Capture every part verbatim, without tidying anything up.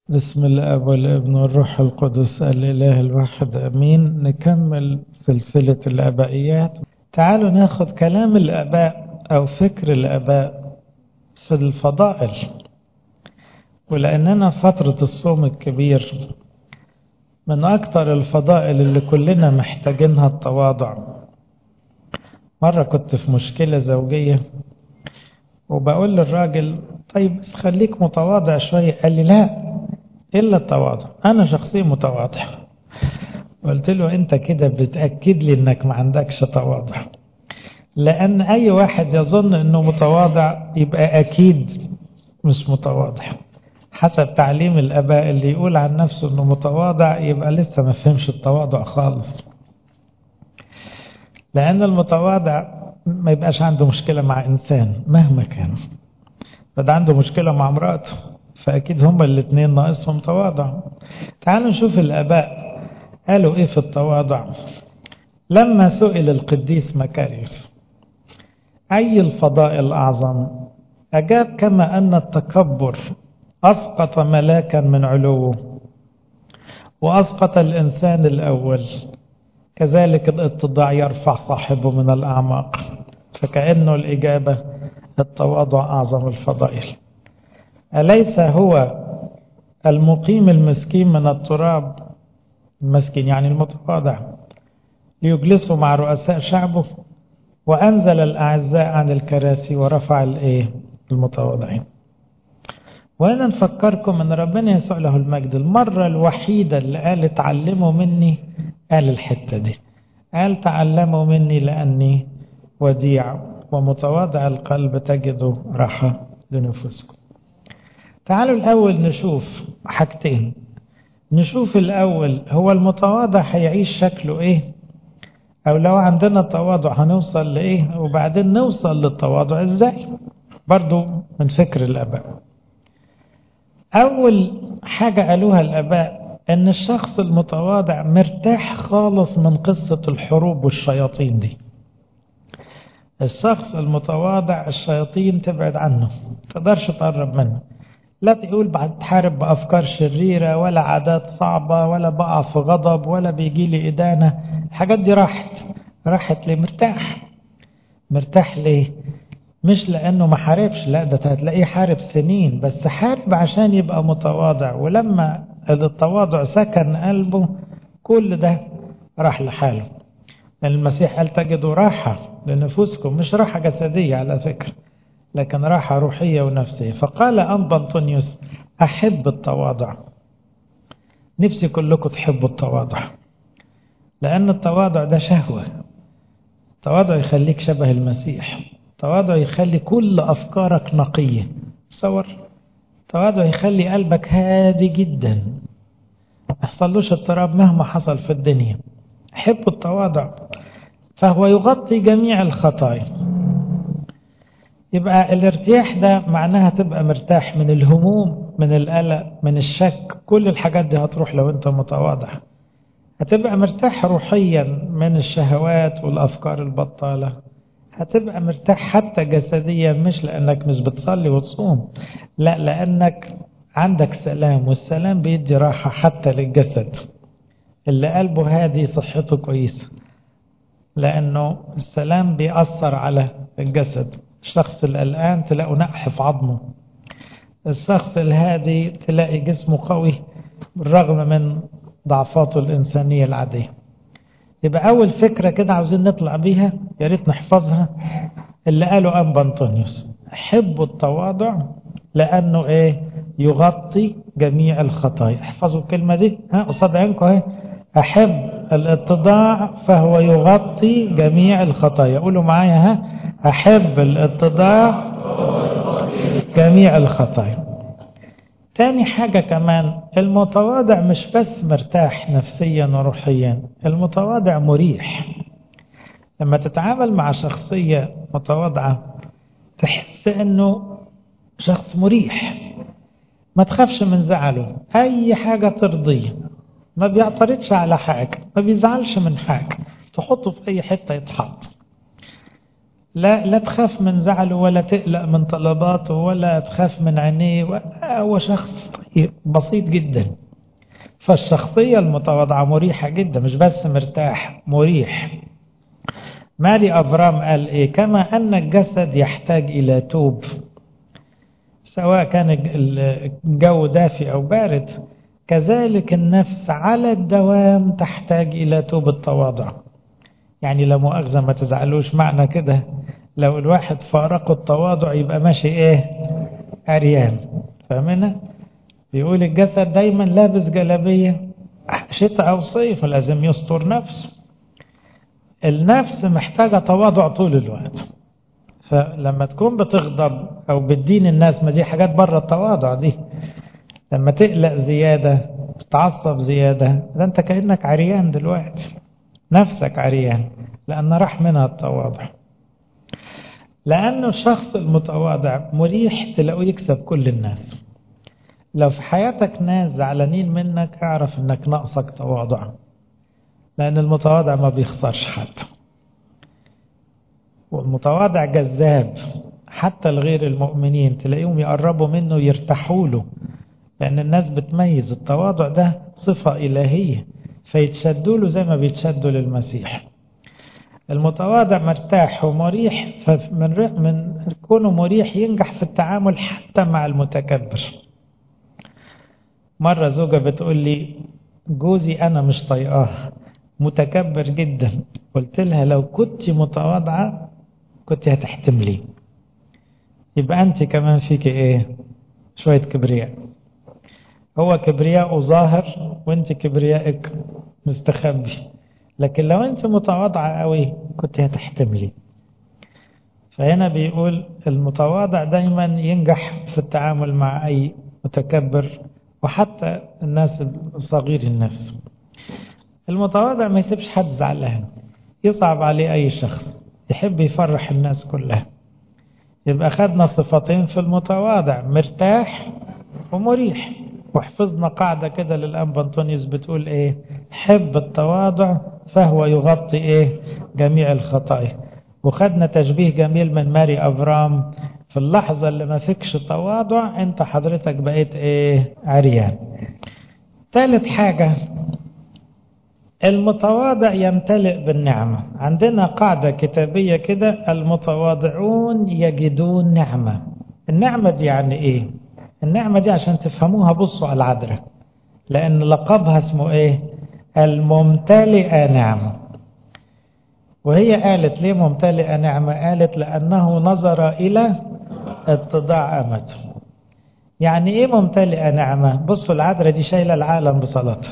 بسم الاب والابن والروح القدس الاله الواحد امين. نكمل سلسله الابائيات. تعالوا ناخد كلام الاباء او فكر الاباء في الفضائل، ولاننا فتره الصوم الكبير من اكتر الفضائل اللي كلنا محتاجينها التواضع. مره كنت في مشكله زوجيه وبقول للراجل طيب خليك متواضع شويه، قال لي لا إلا التواضع، أنا شخصيا متواضع. قلت له أنت كده بتأكد لي أنك ما عندكش تواضع، لأن أي واحد يظن أنه متواضع يبقى أكيد مش متواضع. حسب تعليم الآباء اللي يقول عن نفسه أنه متواضع يبقى لسه ما فهمش التواضع خالص، لأن المتواضع ما يبقاش عنده مشكلة مع إنسان مهما كان، فده عنده مشكلة مع امرأته، فأكيد هما الاثنين ناقصهم تواضع. تعالوا نشوف الآباء قالوا إيه في التواضع. لما سئل القديس مكاريوس أي الفضائل أعظم، أجاب كما أن التكبر أسقط ملاكا من علوه وأسقط الإنسان الأول، كذلك الاتضاع يرفع صاحبه من الأعماق. فكأنه الإجابة التواضع أعظم الفضائل. أليس هو المقيم المسكين من التراب، المسكين يعني المتواضع، ليجلسوا مع رؤساء شعبه، وأنزل الأعزاء عن الكراسي ورفع الإيه المتواضعين. وأنا نفكركم أن ربنا يسوع له المجد المرة الوحيدة اللي قال اتعلموا مني قال الحتة دي، قال تعلموا مني لأني وديع ومتواضع القلب تجدوا راحة لنفسكم. تعالوا الأول نشوف حاجتين. نشوف الأول هو المتواضع هيعيش شكله إيه، أو لو عندنا تواضع هنوصل لإيه، وبعدين نوصل للتواضع إزاي برضو من فكر الآباء. أول حاجة قالوها الآباء أن الشخص المتواضع مرتاح خالص من قصة الحروب والشياطين دي. الشخص المتواضع الشياطين تبعد عنه، تقدرش تقرب منه، لا تقول بعد تحارب بأفكار شريرة ولا عادات صعبة ولا بقع في غضب ولا بيجي لي إدانة. الحاجات دي راحت راحت ليه؟ مرتاح. مرتاح ليه؟ مش لأنه ما حاربش، لا ده هتلاقيه حارب سنين، بس حارب عشان يبقى متواضع، ولما التواضع سكن قلبه كل ده راح لحاله. لأن المسيح قال تجدوا راحة لنفوسكم، مش راحة جسدية على فكرة، لكن راحة روحية ونفسية. فقال أنبا أنطونيوس أحب التواضع. نفسي كلكم تحبوا التواضع، لأن التواضع ده شهوة. التواضع يخليك شبه المسيح، التواضع يخلي كل أفكارك نقية. تصور التواضع يخلي قلبك هادي جدا، ما يحصلوش اضطراب مهما حصل في الدنيا. حب التواضع فهو يغطي جميع الخطايا. يبقى الارتياح ده معناها تبقى مرتاح من الهموم، من القلق، من الشك، كل الحاجات دي هتروح لو انت متواضع. هتبقى مرتاح روحيا من الشهوات والأفكار البطالة. هتبقى مرتاح حتى جسديا، مش لأنك مش بتصلي وتصوم، لا لأنك عندك سلام، والسلام بيدي راحة حتى للجسد. اللي قلبه هادي صحته كويسة، لأنه السلام بيأثر على الجسد. الشخص القلقان تلاقوا نقح في عظمه، الشخص الهادي تلاقي جسمه قوي بالرغم من ضعفاته الإنسانية العادية. يبقى أول فكرة كده عاوزين نطلع بيها، يا ريت نحفظها، اللي قاله أنبا أنطونيوس حبوا التواضع لأنه إيه يغطي جميع الخطايا. احفظوا الكلمة دي ها قصاد عينكم اهي، أحب الاتضاع فهو يغطي جميع الخطايا. قولوا معايا ها، أحب الاتضاع جميع الخطايا. تاني حاجة كمان، المتواضع مش بس مرتاح نفسيا وروحيا، المتواضع مريح. لما تتعامل مع شخصية متواضعة تحس انه شخص مريح، ما تخافش من زعله، اي حاجة ترضيه، ما بيعترضش على حاجة، ما بيزعلش من حاجة، تحطه في اي حتة يتحط. لا لا تخاف من زعله ولا تقلق من طلباته ولا تخاف من عينيه، هو شخص طيب بسيط جدا. فالشخصية المتواضعة مريحة جدا، مش بس مرتاح، مريح. ماري أفرام قال إيه؟ كما أن الجسد يحتاج إلى توب، سواء كان الجو دافئ أو بارد، كذلك النفس على الدوام تحتاج إلى توب التواضع. يعني لا مؤاخذة ما تزعلوش، معنى كده لو الواحد فارق التواضع يبقى ماشي إيه؟ عريان. فاهمنا؟ بيقول الجسد دايما لابس جلابية شتاء أو صيف، لازم يستر نفسه. النفس محتاجة تواضع طول الوقت. فلما تكون بتغضب أو بتدين الناس، ما دي حاجات بره التواضع دي. لما تقلق زيادة، تتعصب زيادة، ده أنت كأنك عريان دلوقتي، نفسك عريان، لأن راح منها التواضع. لأنه الشخص المتواضع مريح، تلاقيه يكسب كل الناس. لو في حياتك ناس زعلانين منك، اعرف انك ناقصك تواضع، لأن المتواضع ما بيخسرش حد، والمتواضع جذاب. حتى الغير المؤمنين تلاقيهم يقربوا منه يرتاحوا له، لأن الناس بتميز التواضع ده صفة إلهية، فيتشدوا له زي ما بيتشدوا للمسيح. المتواضع مرتاح ومريح، فمن من كونه مريح ينجح في التعامل حتى مع المتكبر. مرة زوجة بتقول لي جوزي أنا مش طايقاه، متكبر جدا. قلت لها لو كنت متواضعة كنت هتحتملي، يبقى أنت كمان فيك إيه؟ شوية كبرياء. هو كبرياء ظاهر وأنت كبريائك مستخبي، لكن لو أنت متواضعة قوي كنت هتحتملي. فهنا بيقول المتواضع دايما ينجح في التعامل مع أي متكبر، وحتى الناس الصغير النفس. المتواضع ما يسيبش حد زعلان، يصعب عليه أي شخص، يحب يفرح الناس كلها. يبقى خدنا صفتين في المتواضع، مرتاح ومريح. وحفظنا قاعدة كده للأنبا أنطونيوس بتقول إيه؟ حب التواضع فهو يغطي إيه؟ جميع الخطايا. وخدنا تشبيه جميل من ماري أفرام، في اللحظة اللي ما فيكش تواضع انت حضرتك بقيت ايه؟ عريان. ثالث حاجة، المتواضع يمتلئ بالنعمة. عندنا قاعدة كتابية كده، المتواضعون يجدون نعمة. النعمة دي يعني ايه؟ النعمة دي عشان تفهموها بصوا على العذراء، لأن لقبها اسمه ايه؟ الممتلئة نعمة. وهي قالت ليه ممتلئة نعمة؟ قالت لأنه نظر إلى اتضاع أمته. يعني ايه ممتلئة نعمة؟ بصوا العذراء دي شايلة العالم بصلاتها.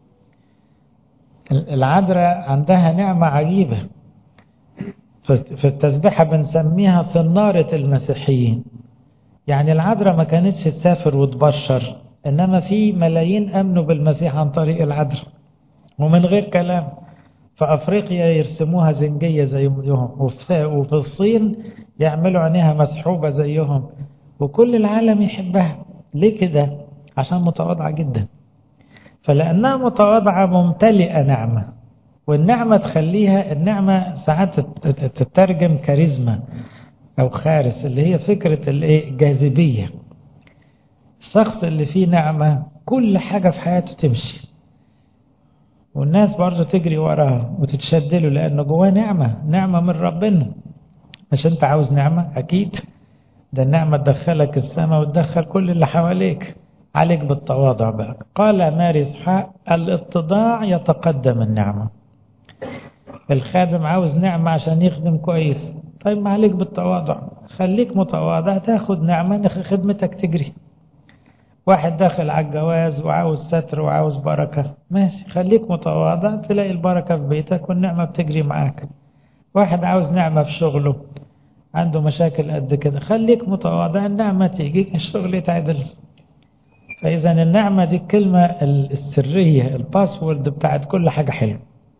العذراء عندها نعمة عجيبة، في التسبيحة بنسميها صنارة المسيحيين. يعني العذراء ما كانتش تسافر وتبشر، إنما في ملايين أمنوا بالمسيح عن طريق العذراء ومن غير كلام. في أفريقيا يرسموها زنجية زيهم، وفي الصين يعملوا عينيها مسحوبة زيهم، وكل العالم يحبها. ليه كده؟ عشان متواضعة جدا. فلأنها متواضعة ممتلئة نعمة، والنعمة تخليها، النعمة ساعات تترجم كاريزما أو خارس، اللي هي فكرة الجاذبية. الشخص اللي فيه نعمة كل حاجة في حياته تمشي، والناس برضه تجري وراها وتتشدله، لأنه جواه نعمة، نعمة من ربنا. مش أنت عاوز نعمة؟ أكيد ده النعمة تدخلك السماء وتدخل كل اللي حواليك. عليك بالتواضع بقى. قال ماري إسحاق الاتضاع يتقدم النعمة. الخادم عاوز نعمة عشان يخدم كويس، طيب ما عليك بالتواضع، خليك متواضع تاخد نعمة خدمتك تجري. واحد داخل على الجواز وعاوز ستر وعاوز بركة، ماشي، خليك متواضع تلاقي البركة في بيتك والنعمة بتجري معاك. واحد عاوز نعمة في شغله، عنده مشاكل قد كده، خليك متواضع النعمة تيجي الشغل يتعدل. فإذا النعمة دي الكلمة السرية، الباسورد بتاعت كل حاجة حلوة.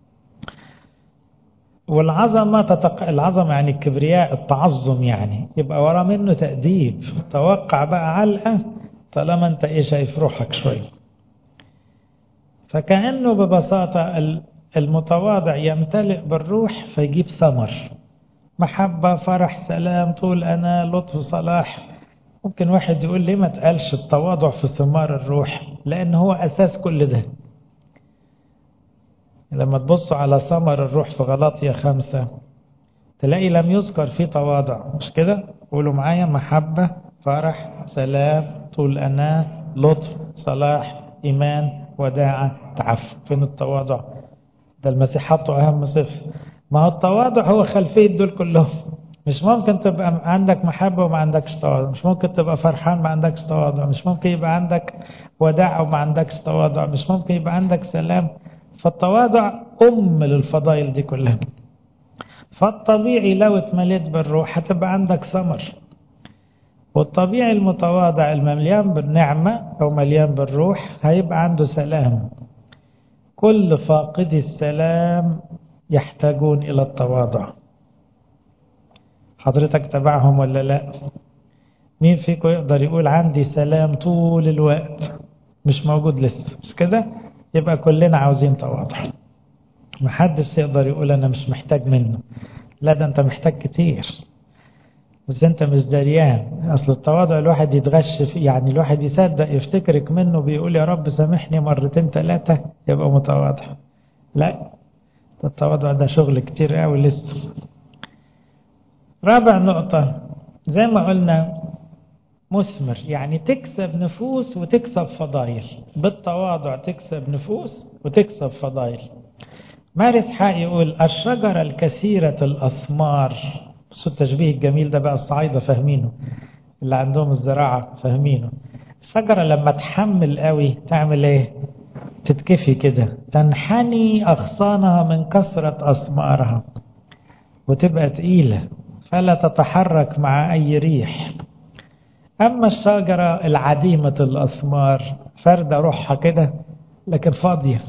والعظمة تتق... العظمة يعني الكبرياء، التعظم، يعني يبقى ورا منه تأديب. توقع بقى علقة طالما انت ايه شايف روحك شوية. فكأنه ببساطة المتواضع يمتلئ بالروح فيجيب ثمر. محبة فرح سلام طول أنا لطف صلاح. ممكن واحد يقول ليه ما تقالش التواضع في ثمار الروح؟ لأن هو أساس كل ده. لما تبصوا على ثمر الروح في غلاطية خمسة تلاقي لم يذكر فيه تواضع، مش كده؟ قولوا معايا: محبة فرح سلام طول أنا لطف صلاح إيمان وداعة تعفف. فين التواضع؟ ده المسيح حطه أهم صفر. ما هو التواضع هو خلفية دول كلهم. مش ممكن تبقى عندك محبة وما عندكش تواضع، مش ممكن تبقى فرحان ما عندكش تواضع، مش ممكن يبقى عندك وداعة وما عندكش تواضع، مش ممكن يبقى عندك سلام. فالتواضع أم للفضائل دي كلها. فالطبيعي لو اتمليت بالروح هتبقى عندك ثمر. والطبيعي المتواضع المليان بالنعمة أو مليان بالروح هيبقى عنده سلام. كل فاقد السلام يحتاجون إلى التواضع. حضرتك تبعهم ولا لا؟ مين فيكم يقدر يقول عندي سلام طول الوقت؟ مش موجود لسه، مش كده؟ يبقى كلنا عاوزين تواضع. محدش يقدر يقول أنا مش محتاج منه. لا، ده أنت محتاج كتير بس أنت مش دريان. أصل التواضع الواحد يتغش فيه، يعني الواحد يصدق يفتكرك منه بيقول يا رب سامحني مرتين ثلاثة يبقى متواضع. لا، التواضع ده شغل كتير قوي لسه. رابع نقطة زي ما قلنا مثمر، يعني تكسب نفوس وتكسب فضائل. بالتواضع تكسب نفوس وتكسب فضائل. مارس حق يقول الشجرة الكثيرة الأثمار. بس التشبيه الجميل ده بقى الصعايدة فاهمينه، اللي عندهم الزراعة فاهمينه. الشجرة لما تحمل قوي تعمل ايه؟ تتكفي كده، تنحني أغصانها من كثرة أثمارها وتبقى تقيلة فلا تتحرك مع أي ريح. أما الشجرة العديمة الأثمار فردة روحها كده لكن فاضية،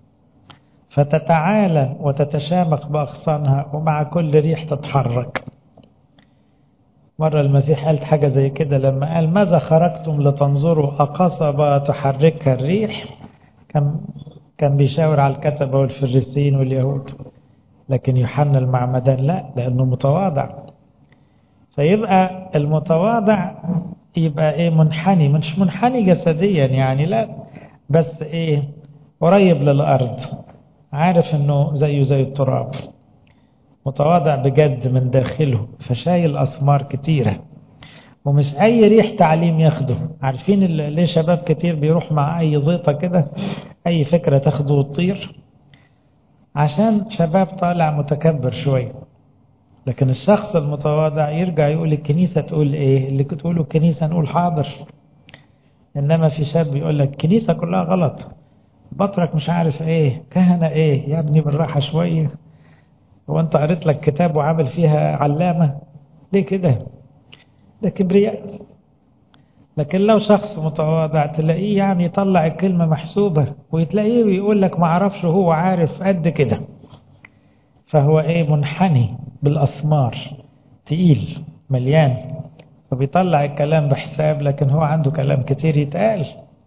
فتتعالى وتتشامخ بأغصانها ومع كل ريح تتحرك. مرة المسيح قال حاجة زي كده لما قال ماذا خرجتم لتنظروا أقصبة تحركها الريح؟ كان كان بيشاور على الكتبة والفريسيين واليهود. لكن يوحنا المعمدان لا، لأنه متواضع. فيبقى المتواضع يبقى ايه؟ منحني، مش منحني جسديا يعني لا، بس ايه؟ قريب للأرض، عارف انه زيه زي التراب. متواضع بجد من داخله، فشايل أثمار كتيرة ومش أي ريح تعليم ياخده. عارفين ليه شباب كتير بيروح مع أي زيطة كده، أي فكرة تاخده وتطير؟ عشان شباب طالع متكبر شوية. لكن الشخص المتواضع يرجع يقول الكنيسة تقول ايه، اللي تقوله الكنيسة نقول حاضر. انما في شاب يقول لك الكنيسة كلها غلط، بطرك مش عارف ايه، كهنة ايه. يا ابني بالراحة شوية، هو انت قريت لك كتاب وعامل فيها علامة ليه كده؟ ده كبرياء. لكن لو شخص متواضع تلاقيه يعني يطلع الكلمة محسوبة، ويتلاقيه ويقول لك ما عرفش هو عارف قد كده. فهو ايه؟ منحني بالأثمار، تقيل مليان، فبيطلع الكلام بحساب، لكن هو عنده كلام كتير يتقال.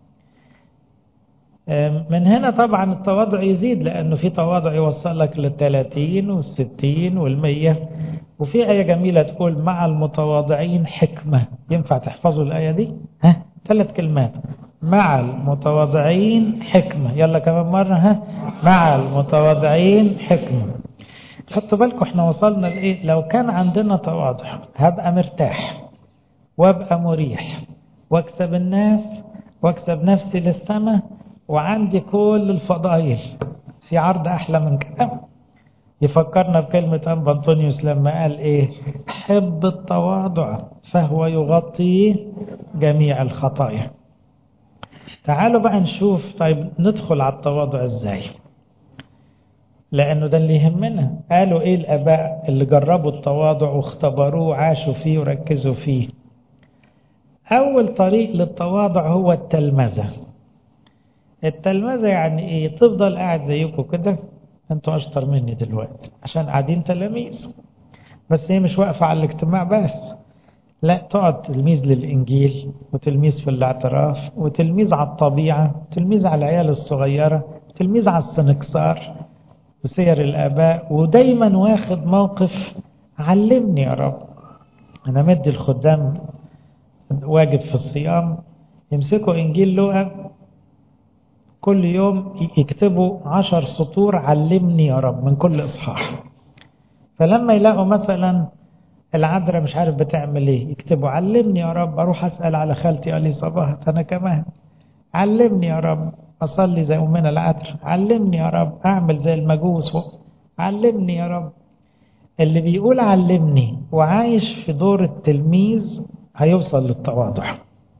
من هنا طبعا التواضع يزيد، لأنه في تواضع يوصلك للثلاثين والستين والمية. وفي آية جميلة تقول مع المتواضعين حكمة. ينفع تحفظوا الآية دي؟ ها؟ ثلاث كلمات: مع المتواضعين حكمة. يلا كمان مرة، ها؟ مع المتواضعين حكمة. خدتوا بالكم احنا وصلنا لإيه؟ لو كان عندنا تواضع هبقى مرتاح وابقى مريح واكسب الناس واكسب نفسي للسماء وعندي كل الفضائل. في عرض أحلى من كده؟ يفكرنا بكلمة أنبا أنطونيوس لما قال إيه؟ حب التواضع فهو يغطي جميع الخطايا. تعالوا بقى نشوف، طيب ندخل على التواضع إزاي؟ لأنه ده اللي يهمنا. قالوا إيه الآباء اللي جربوا التواضع واختبروه وعاشوا فيه وركزوا فيه؟ أول طريق للتواضع هو التلمذة. التلمذة يعني إيه؟ تفضل قاعد زيكم كده، أنتوا أشطر مني دلوقتي عشان قاعدين تلاميذ، بس هي مش واقفة على الاجتماع بس، لا، تقعد تلميذ للإنجيل وتلميذ في الاعتراف وتلميذ على الطبيعة، تلميذ على العيال الصغيرة، تلميذ على السنكسار وسير الآباء، ودايما واخد موقف علمني يا رب. أنا مدي الخدام واجب في الصيام يمسكوا إنجيل لوقا كل يوم يكتبوا عشر سطور علمني يا رب من كل إصحاح. فلما يلاقوا مثلا العذراء مش عارف بتعمل ايه يكتبوا علمني يا رب. اروح اسال على خالتي قال لي صباح انا كمان علمني يا رب. اصلي زي امنا العذراء علمني يا رب. اعمل زي المجوس علمني يا رب. اللي بيقول علمني وعايش في دور التلميذ هيوصل للتواضع.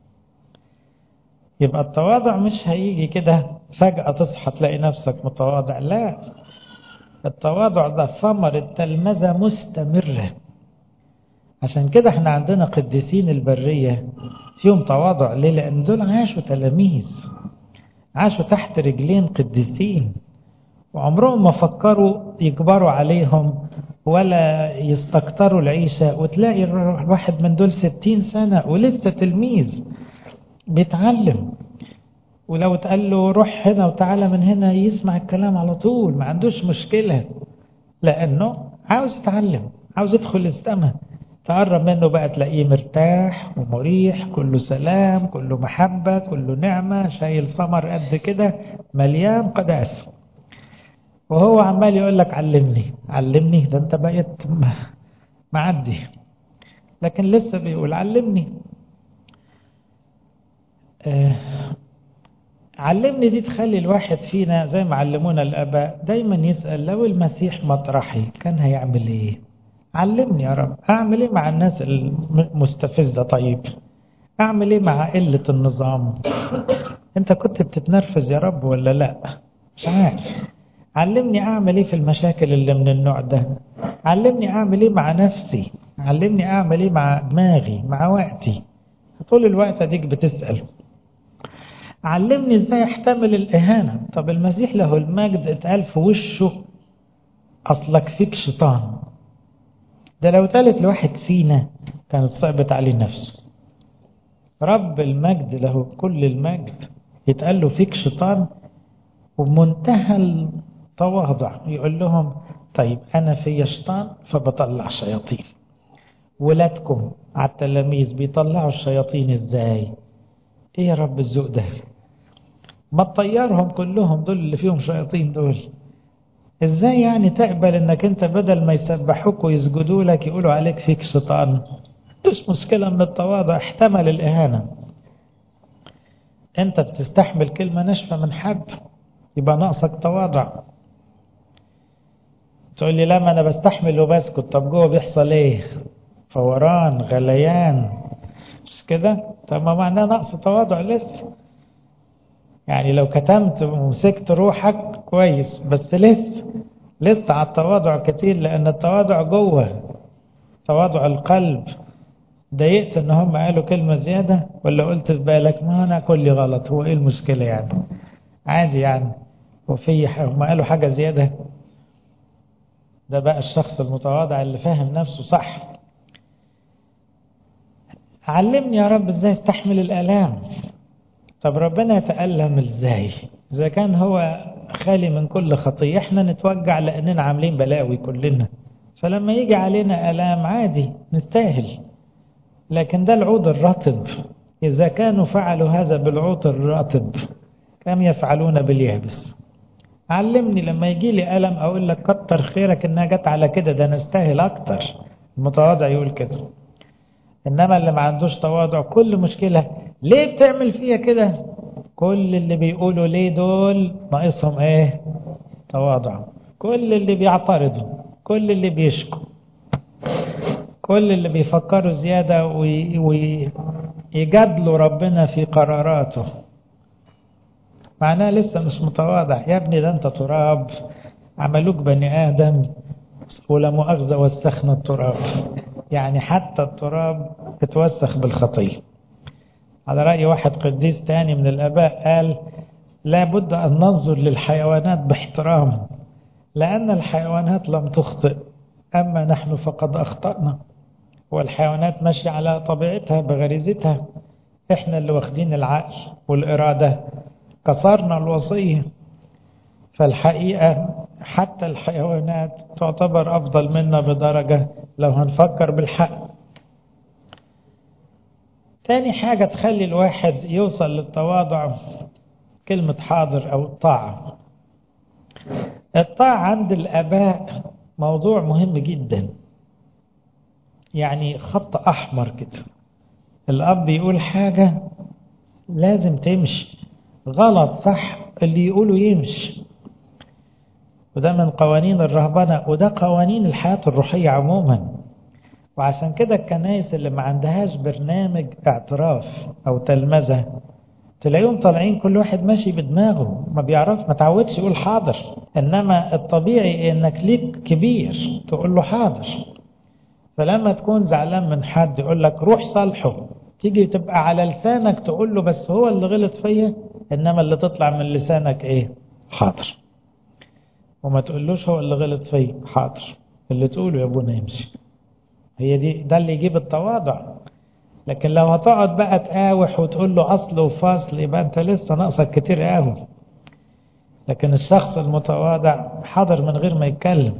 يبقى التواضع مش هيجي كده فجأة تصحى تلاقي نفسك متواضع، لا، التواضع ده ثمرة تلمذة مستمرة. عشان كده احنا عندنا قديسين البرية فيهم تواضع. ليه؟ لأن دول عاشوا تلاميذ، عاشوا تحت رجلين قديسين، وعمرهم ما فكروا يكبروا عليهم ولا يستكتروا العيشة. وتلاقي الواحد من دول ستين سنة ولسه تلميذ بيتعلم، ولو تقال له روح هنا وتعالى من هنا يسمع الكلام على طول، ما عندوش مشكلة، لأنه عاوز يتعلم، عاوز يدخل السماء. تقرب منه بقى تلاقيه مرتاح ومريح، كله سلام، كله محبة، كله نعمة، شايل ثمر قد كده، مليان قداسة. وهو عمال يقول لك علمني علمني، ده انت بقيت معدي، لكن لسه بيقول علمني. آه علمني دي تخلي الواحد فينا زي ما علمونا الآباء دايما يسأل لو المسيح مطرحي كان هيعمل ايه؟ علمني يا رب. اعمل ايه مع الناس المستفزة؟ طيب اعمل ايه مع قلة النظام؟ انت كنت بتتنرفز يا رب ولا لا؟ مش عارف. علمني اعمل ايه في المشاكل اللي من النوع ده. علمني اعمل ايه مع نفسي. علمني اعمل ايه مع دماغي، مع وقتي. طول الوقت اديك بتسأل. علمني ازاي احتمل الاهانة. طب المسيح له المجد اتقال في وشه اصلك فيك شيطان. ده لو اتقالت لواحد فينا كانت صعبت عليه نفسه. رب المجد له كل المجد يتقال له فيك شيطان، وبمنتهى التواضع يقول لهم طيب انا في شيطان فبطلع شياطين. ولادكم على التلاميذ بيطلعوا الشياطين ازاي؟ ايه يا رب الذوق ده؟ ما تطيرهم كلهم دول اللي فيهم شياطين دول. ازاي يعني تقبل انك انت بدل ما يسبحوك ويسجدوا لك يقولوا عليك فيك شيطان؟ مش مشكلة من التواضع، احتمل الإهانة. انت بتستحمل كلمة ناشفة من حد يبقى ناقصك تواضع. تقول لي لا ما انا بستحمل وبسكت، طب جوه بيحصل ايه؟ فوران، غليان، مش كده؟ طب ما معناه نقص تواضع لسه. يعني لو كتمت ومسكت روحك كويس، بس لسه لسه على التواضع كتير، لأن التواضع جوه، تواضع القلب. ضايقت ان هم قالوا كلمة زيادة ولا قلت في بالك ما انا كلي غلط، هو ايه المشكلة يعني؟ عادي يعني، وفي هم قالوا حاجة زيادة. ده بقى الشخص المتواضع اللي فاهم نفسه صح. علمني يا رب ازاي استحمل الآلام. طب ربنا يتألم ازاي؟ اذا كان هو خالي من كل خطية، احنا نتوجع لاننا عاملين بلاوي كلنا، فلما يجي علينا آلام عادي نستاهل. لكن ده العود الرطب، إذا كانوا فعلوا هذا بالعود الرطب كم يفعلون باليابس؟ علمني لما يجي لي ألم أقول لك كتر خيرك إنها جت على كده، ده نستاهل أكتر. المتواضع يقول كده. إنما اللي ما عندوش تواضع كل مشكلة ليه بتعمل فيها كده؟ كل اللي بيقولوا ليه دول ناقصهم إيه؟ تواضع. كل اللي بيعترضوا، كل اللي بيشكوا، كل اللي بيفكروا زيادة ويجادلوا ربنا في قراراته، معناه لسه مش متواضع. يا ابني ده انت تراب، عملوك بني آدم ولا مؤاخذة وسخنا التراب. يعني حتى التراب اتوسخ بالخطية. على رأي واحد قديس تاني من الآباء قال لا بد أن ننظر للحيوانات باحترام، لأن الحيوانات لم تخطئ، أما نحن فقد أخطأنا. والحيوانات ماشية على طبيعتها بغريزتها، احنا اللي واخدين العقل والإرادة كسرنا الوصية. فالحقيقة حتى الحيوانات تعتبر أفضل منا بدرجة، لو هنفكر بالحق. تاني حاجة تخلي الواحد يوصل للتواضع كلمة حاضر أو الطاعة. الطاعة عند الآباء موضوع مهم جدا، يعني خط أحمر كده. الأب يقول حاجة لازم تمشي، غلط صح اللي يقوله يمشي. وده من قوانين الرهبنة، وده قوانين الحياة الروحية عموما. وعشان كده الكنائس اللي ما عندهاش برنامج اعتراف أو تلمذة تلاقيهم طالعين كل واحد ماشي بدماغه، ما بيعرف، ما تعودش يقول حاضر. إنما الطبيعي إنك ليك كبير تقول له حاضر. فلما تكون زعلان من حد يقول لك روح صالحه، تيجي تبقى على لسانك تقول له بس هو اللي غلط فيا، إنما اللي تطلع من لسانك إيه؟ حاضر. وما تقولوش هو اللي غلط فيا، حاضر. اللي تقوله يا ابونا يمشي. هي دي ده اللي يجيب التواضع. لكن لو هتقعد بقى تقاوح وتقول له أصل وفاصل، يبقى أنت لسه ناقصك كتير قوي. لكن الشخص المتواضع حاضر من غير ما يتكلم.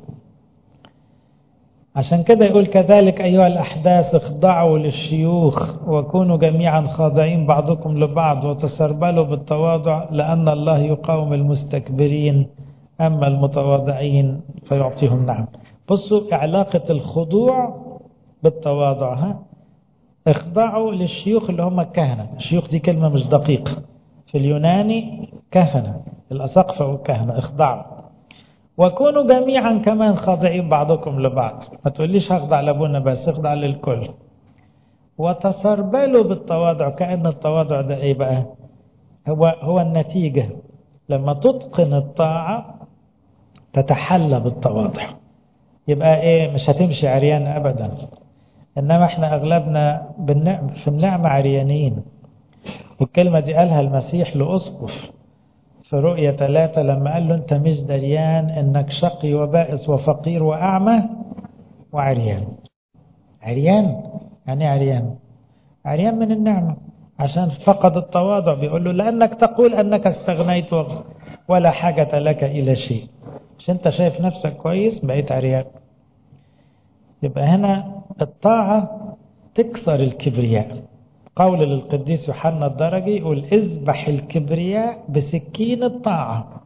عشان كده يقول كذلك أيها الأحداث اخضعوا للشيوخ وكونوا جميعا خاضعين بعضكم لبعض وتسربلوا بالتواضع، لأن الله يقاوم المستكبرين أما المتواضعين فيعطيهم نعم. بصوا علاقة الخضوع بالتواضع. ها اخضعوا للشيوخ اللي هم الكهنة. الشيوخ دي كلمة مش دقيقة، في اليوناني كهنة، الأساقفة والكهنة. اخضعوا وكونوا جميعا كمان خاضعين بعضكم لبعض. ما تقوليش هخضع لابونا بس، اخضع للكل. وتسربلوا بالتواضع، كأن التواضع ده ايه بقى؟ هو هو النتيجة. لما تتقن الطاعة تتحلى بالتواضع، يبقى ايه؟ مش هتمشي عريان ابدا. انما احنا اغلبنا في النعمة عريانين. والكلمة دي قالها المسيح لأسقف في رؤية ثلاثة لما قال له انت مش دريان انك شقي وبائس وفقير واعمى وعريان. عريان يعني عريان عريان من النعمة، عشان فقد التواضع. بيقول له لأنك تقول أنك استغنيت ولا حاجة لك إلى شيء. مش انت شايف نفسك كويس بقيت عريان. يبقى هنا الطاعة تكسر الكبرياء. قول للقديس يوحنا الدرجي يقول اذبح الكبرياء بسكين الطاعة.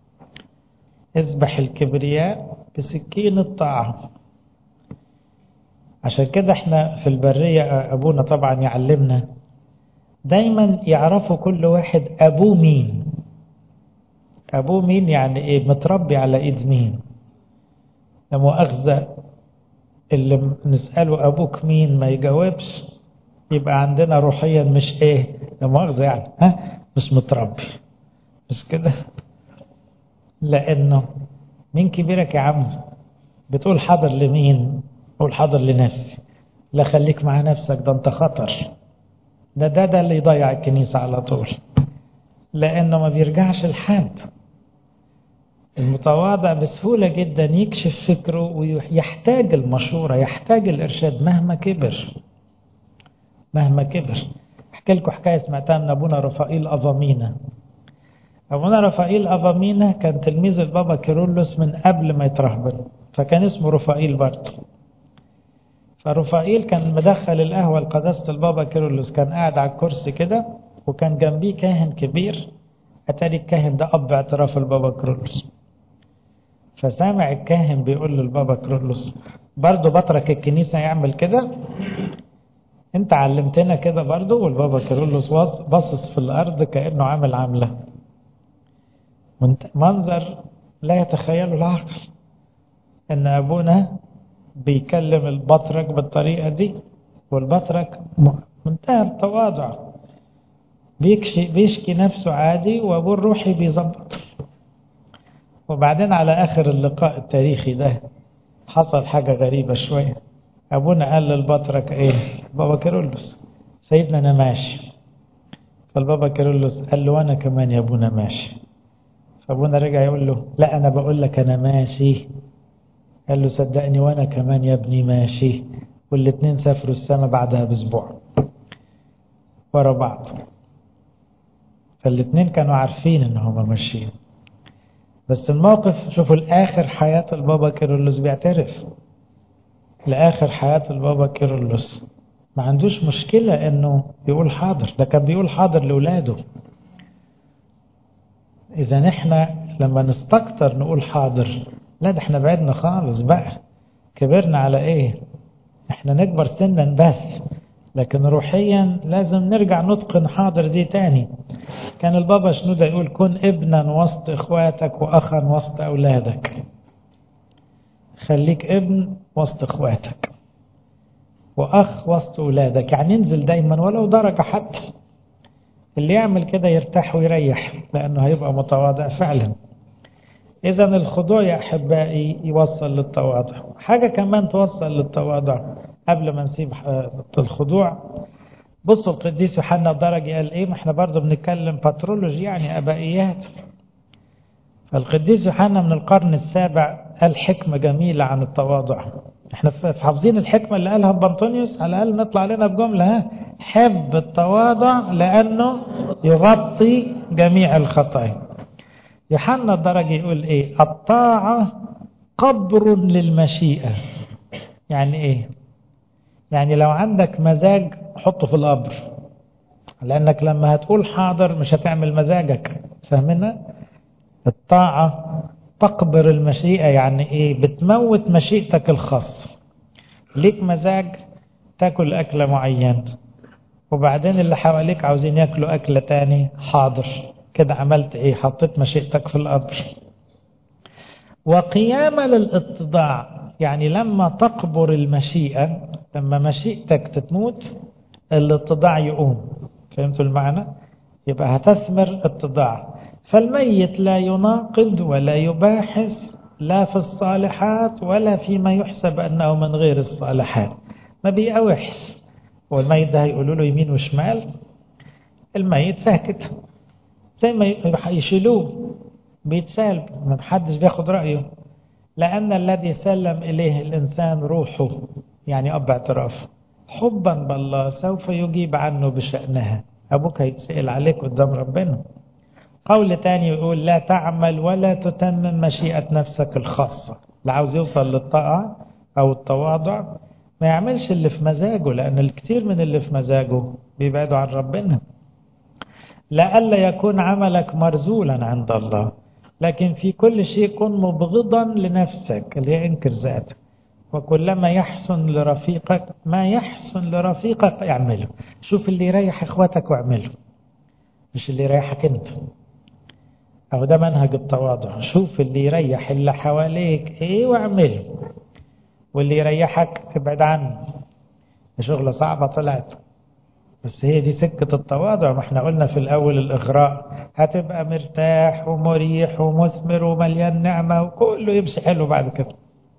اذبح الكبرياء بسكين الطاعة. عشان كده احنا في البرية أبونا طبعا يعلمنا دايما يعرفوا كل واحد أبوه مين. أبوه مين يعني ايه؟ متربي على ايد مين. لمؤاخذة اللي نسأله أبوك مين ما يجاوبش، يبقى عندنا روحيا مش ايه، لمؤاخذة يعني ها مش متربي. مش كده؟ لأنه مين كبيرك يا عم؟ بتقول حاضر لمين؟ قول حاضر لنفسي. لا خليك مع نفسك، ده انت خطر. ده ده ده اللي يضيع الكنيسة على طول، لأنه ما بيرجعش لحد. المتواضع بسهولة جدا يكشف فكره ويحتاج المشورة، يحتاج الإرشاد مهما كبر. مهما كبر. احكي لكم حكاية سمعتها من أبونا رفائيل أظامينا. أبونا رفائيل أظامينا كان تلميذ البابا كيرلس من قبل ما يترهبن، فكان اسمه رفائيل برضه. فرفائيل كان مدخل القهوة لقداسة البابا كيرلس، كان قاعد على الكرسي كده وكان جنبيه كاهن كبير. أتاري الكاهن ده أب اعتراف البابا كيرلس. فسامع الكاهن بيقول للبابا كيرلس برضه بترك الكنيسة يعمل كده؟ انت علمتنا كده برضه. والبابا كيرلس باصص في الأرض كأنه عامل عاملة. منظر لا يتخيله العقل ان ابونا بيكلم البطرك بالطريقة دي، والبطرك منتهى التواضع بيكشي بيشكي نفسه عادي، وابوه الروحي بيظبط. وبعدين على اخر اللقاء التاريخي ده حصل حاجة غريبة شوية. ابونا قال للبطرك ايه؟ بابا كيرلس سيدنا انا ماشي. فالبابا كيرلس قال له وانا كمان يا ابونا ماشي. فابونا رجع يقول له لا انا بقول لك انا ماشي. قال له صدقني وانا كمان يا ابني ماشي. والاتنين سافروا السماء بعدها باسبوع ورا بعض. فالاتنين كانوا عارفين ان هما ماشيين. بس الموقف شوفوا الاخر حياة البابا كيرلس بيعترف لآخر حياة البابا كيرلس ما عندوش مشكلة انه يقول حاضر، ده كان بيقول حاضر لولاده. اذا نحن لما نستكتر نقول حاضر، لا ده احنا بعدنا خالص بقى، كبرنا على ايه؟ احنا نكبر سنا بس، لكن روحيا لازم نرجع نتقن حاضر دي تاني. كان البابا شنودة يقول كن ابنا وسط اخواتك واخا وسط اولادك. خليك ابن وسط اخواتك واخ وسط اولادك، يعني انزل دايما ولو درجة حتى. اللي يعمل كده يرتاح ويريح، لانه هيبقى متواضع فعلا. اذا الخضوع يا احبائي يوصل للتواضع. حاجة كمان توصل للتواضع قبل ما نسيب الخضوع، بصوا القديس يوحنا الدرجي قال ايه؟ ما احنا برضه بنتكلم باترولوجي يعني ابائيات. فالقديس يوحنا من القرن السابع قال حكمة جميلة عن التواضع. احنا حافظين الحكمة اللي قالها بنطونيوس، على الأقل نطلع لنا بجملة: ها حب التواضع لأنه يغطي جميع الخطايا. يوحنا الدرجي يقول ايه؟ الطاعة قبر للمشيئة. يعني ايه؟ يعني لو عندك مزاج حطه في القبر، لأنك لما هتقول حاضر مش هتعمل مزاجك. فاهمنا؟ الطاعة تقبر المشيئة، يعني ايه؟ بتموت مشيئتك الخاصة. ليك مزاج تاكل أكلة معينة، وبعدين اللي حواليك عاوزين ياكلوا أكلة تاني، حاضر كده عملت ايه؟ حطيت مشيئتك في القبر. وقيامة للاتضاع، يعني لما تقبر المشيئة، لما مشيئتك تتموت الاتضاع يقوم. فهمتوا المعنى؟ يبقى هتثمر اتضاع. فالميت لا يناقض ولا يباحث لا في الصالحات ولا فيما يحسب أنه من غير الصالحات، ما بيقاوحش. والميت ده هيقولوا له يمين وشمال، الميت ساكت زي ما يشيلوه بيتسال، ما حدش بياخد رأيه، لأن الذي سلم إليه الإنسان روحه، يعني أب اعتراف حبا بالله سوف يجيب عنه بشأنها. أبوك هيتسأل عليك قدام ربنا. قول تاني يقول لا تعمل ولا تتمم مشيئة نفسك الخاصة. اللي عاوز يوصل للطاعة أو التواضع ما يعملش اللي في مزاجه، لأن الكثير من اللي في مزاجه بيبعدوا عن ربنا. لألا يكون عملك مرزولا عند الله، لكن في كل شيء كن مبغضا لنفسك، اللي هي انكر ذاتك. وكلما يحسن لرفيقك ما يحسن لرفيقك اعمله. شوف اللي يريح اخواتك واعمله، مش اللي يريحك انت. أو ده منهج التواضع. شوف اللي يريح اللي حواليك ايه واعمله، واللي يريحك ابعد عنه. شغلة صعبة طلعت، بس هي دي سكة التواضع. ما احنا قلنا في الأول الإغراء، هتبقى مرتاح ومريح ومثمر ومليان نعمة وكله يمشي حلو بعد كده.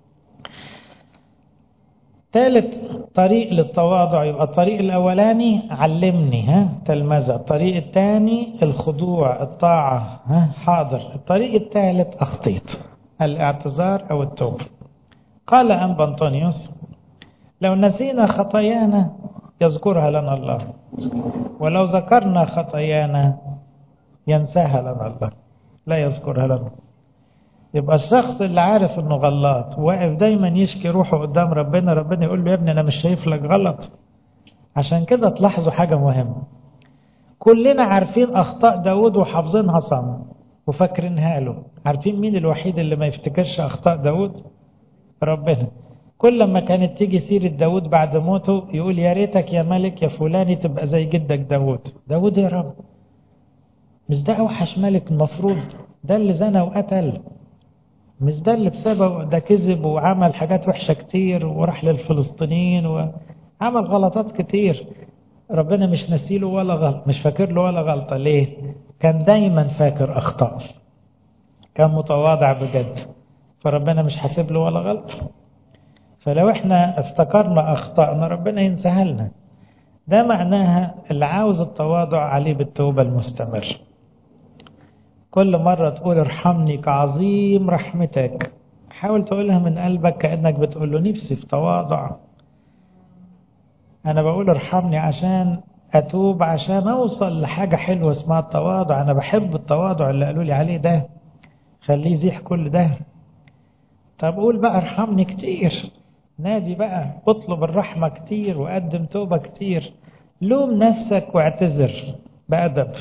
ثالث طريق للتواضع، يبقى الطريق الأولاني علمني، ها تلمذة. الطريق الثاني الخضوع الطاعة، ها حاضر. الطريق الثالث أخطيت، الاعتذار أو التوبة. قال أنبا أنطونيوس لو نسينا خطايانا يذكرها لنا الله، ولو ذكرنا خطايانا ينساها لنا الله، لا يذكرها لنا. يبقى الشخص اللي عارف انه غلط واقف دايما يشكي روحه قدام ربنا، ربنا يقول له يا ابني انا مش شايف لك غلط. عشان كده تلاحظوا حاجة مهمة، كلنا عارفين اخطاء داود وحافظينها صم وفاكرينها له. عارفين مين الوحيد اللي ما يفتكرش اخطاء داود؟ ربنا. كل ما كانت تيجي سيرة داود بعد موته يقول يا ريتك يا ملك يا فلاني تبقى زي جدك داود. داود يا رب، مش ده اوحش ملك المفروض؟ ده اللي زنى وقتل، مش ده اللي بسبب ده كذب وعمل حاجات وحشة كتير وراح للفلسطينيين وعمل غلطات كتير. ربنا مش نسيله ولا غلط، مش فاكر له ولا غلطة. ليه؟ كان دايما فاكر أخطاء، كان متواضع بجد، فربنا مش حاسب له ولا غلطة. فلو احنا افتكرنا أخطاءنا ربنا ينساها لنا. ده معناها اللي عاوز التواضع عليه بالتوبة المستمر. كل مرة تقول ارحمني كعظيم رحمتك، حاول تقولها من قلبك كأنك بتقول له نفسي في تواضع. أنا بقول ارحمني عشان أتوب، عشان أوصل لحاجة حلوة اسمها التواضع. أنا بحب التواضع اللي قالوا لي عليه ده، خليه يزيح كل ده. طب قول بقى ارحمني كتير، نادي بقى، اطلب الرحمة كتير وقدم توبة كتير، لوم نفسك واعتذر بأدب.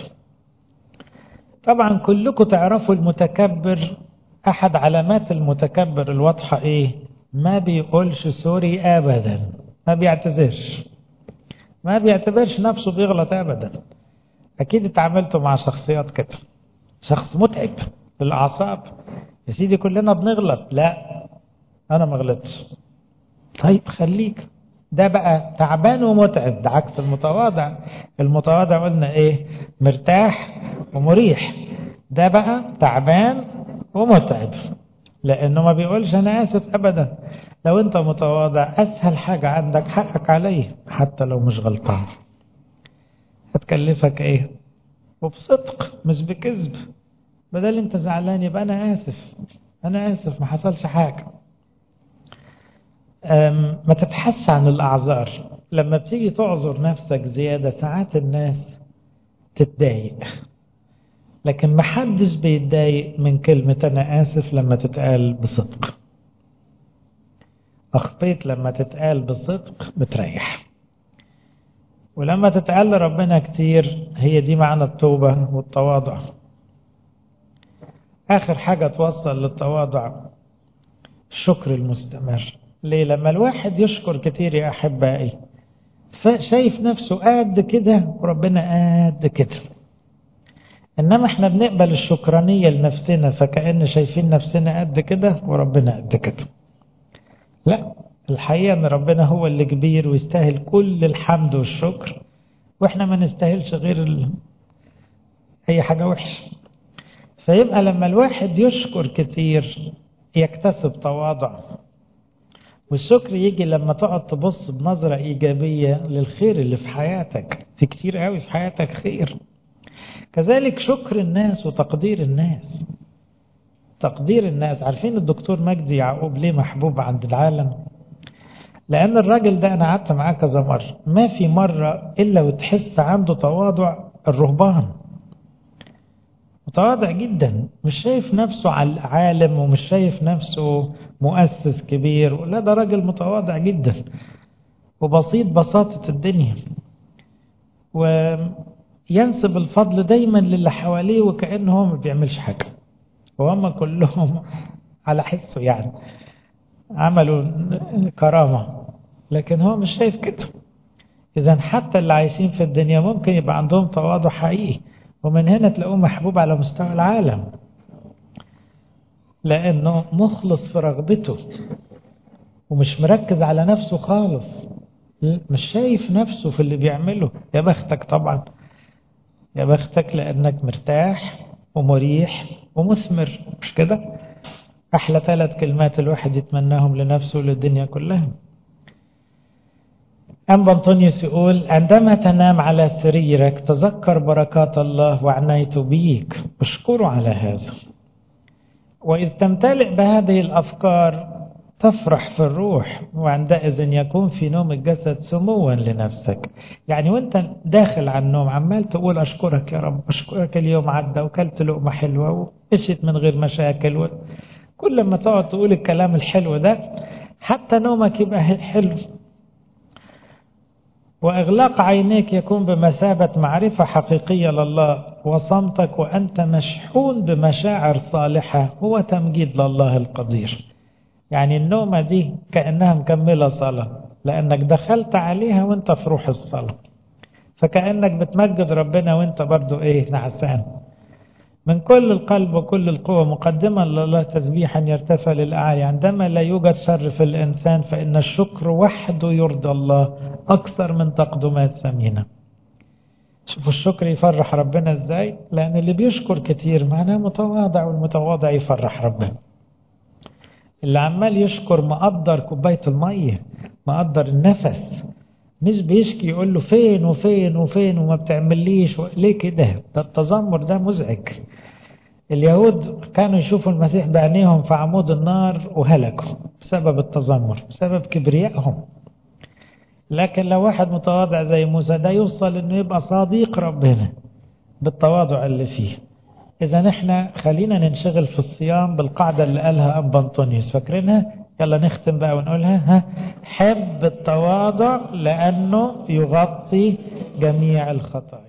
طبعا كلكم تعرفوا المتكبر، أحد علامات المتكبر الواضحة إيه؟ ما بيقولش سوري أبدا، ما بيعتذرش، ما بيعتبرش نفسه بيغلط أبدا. أكيد اتعاملتوا مع شخصيات كده، شخص متعب للأعصاب، يا سيدي كلنا بنغلط، لا أنا ما غلطش. طيب خليك، ده بقى تعبان ومتعب، ده عكس المتواضع. المتواضع قلنا إيه؟ مرتاح ومريح، ده بقى تعبان ومتعب، لأنه ما بيقولش أنا آسف أبدا. لو أنت متواضع أسهل حاجة عندك حقك عليه حتى لو مش غلطان، هتكلفك إيه؟ وبصدق مش بكذب. بدل أنت زعلان يبقى أنا آسف، أنا آسف ما حصلش حاجة. ما تبحثش عن الأعذار. لما بتيجي تعذر نفسك زيادة ساعات الناس تتضايق، لكن محدش بيتضايق من كلمة أنا آسف لما تتقال بصدق. أخطيت لما تتقال بصدق بتريح، ولما تتقال لربنا كتير هي دي معنى التوبة والتواضع. آخر حاجة توصل للتواضع الشكر المستمر. ليه؟ لما الواحد يشكر كتير يا أحبائي شايف نفسه قد كده وربنا قد كده. إنما احنا بنقبل الشكرانية لنفسنا فكأن شايفين نفسنا قد كده وربنا قد كده. لا، الحقيقة ان ربنا هو اللي كبير ويستاهل كل الحمد والشكر، واحنا ما نستاهلش غير ال... اي حاجة وحشة. فيبقى لما الواحد يشكر كتير يكتسب تواضع، والشكر يجي لما تقعد تبص بنظرة ايجابية للخير اللي في حياتك. في كتير قوي في حياتك خير. كذلك شكر الناس وتقدير الناس. تقدير الناس، عارفين الدكتور مجدي يعقوب ليه محبوب عند العالم؟ لأن الراجل ده أنا قعدت معاه كذا مرة، ما في مرة إلا وتحس عنده تواضع الرهبان. متواضع جدا، مش شايف نفسه على العالم ومش شايف نفسه مؤسس كبير، لا ده راجل متواضع جدا وبسيط بساطة الدنيا، وينسب الفضل دايما للي حواليه وكأنه هو ما بيعملش حاجة، وهم كلهم على حسه يعني عملوا كرامة، لكن هو مش شايف كده. إذا حتى اللي عايشين في الدنيا ممكن يبقى عندهم تواضع حقيقي، ومن هنا تلاقوه محبوب على مستوى العالم، لأنه مخلص في رغبته ومش مركز على نفسه خالص، مش شايف نفسه في اللي بيعمله. يا بختك طبعا، يا بختك لأنك مرتاح ومريح ومثمر، مش كده؟ أحلى ثلاث كلمات الواحد يتمناهم لنفسه وللدنيا كلها. أنبا أنطونيوس يقول عندما تنام على سريرك تذكر بركات الله وعنايته بيك، اشكره على هذا. وإذ تمتلئ بهذه الأفكار تفرح في الروح، وعندئذ يكون في نوم الجسد سموا لنفسك. يعني وانت داخل على النوم عمال تقول أشكرك يا رب، أشكرك اليوم عدى وكلت لقمة حلوة وإشت من غير مشاكل و... كل ما تقعد تقول الكلام الحلو ده حتى نومك يبقى حلو. وإغلاق عينيك يكون بمثابة معرفة حقيقية لله، وصمتك وأنت مشحون بمشاعر صالحة هو تمجيد لله القدير. يعني النومة دي كأنها مكملة صلاة، لأنك دخلت عليها وانت في روح الصلاة، فكأنك بتمجد ربنا وانت برضو ايه نعسان. من كل القلب وكل القوة مقدما لله تسبيحا يرتفع للأعالي. عندما لا يوجد شر في الإنسان فإن الشكر وحده يرضى الله أكثر من تقدمات ثمينة. شوفوا الشكر يفرح ربنا ازاي، لأن اللي بيشكر كتير معناه متواضع، والمتواضع يفرح ربنا. اللي عمال يشكر مقدر كوباية المية، مقدر النفس، مش بيشكي يقول له فين وفين وفين وما بتعمليش ليه كده. ده التذمر ده مزعج. اليهود كانوا يشوفوا المسيح بعينيهم في عمود النار وهلكوا بسبب التذمر، بسبب كبريائهم. لكن لو واحد متواضع زي موسى ده يوصل انه يبقى صديق ربنا بالتواضع اللي فيه. اذا احنا خلينا ننشغل في الصيام بالقاعدة اللي قالها أنبا أنطونيوس، فاكرينها؟ يلا نختم بقى ونقولها. ها، حب التواضع لأنه يغطي جميع الخطايا.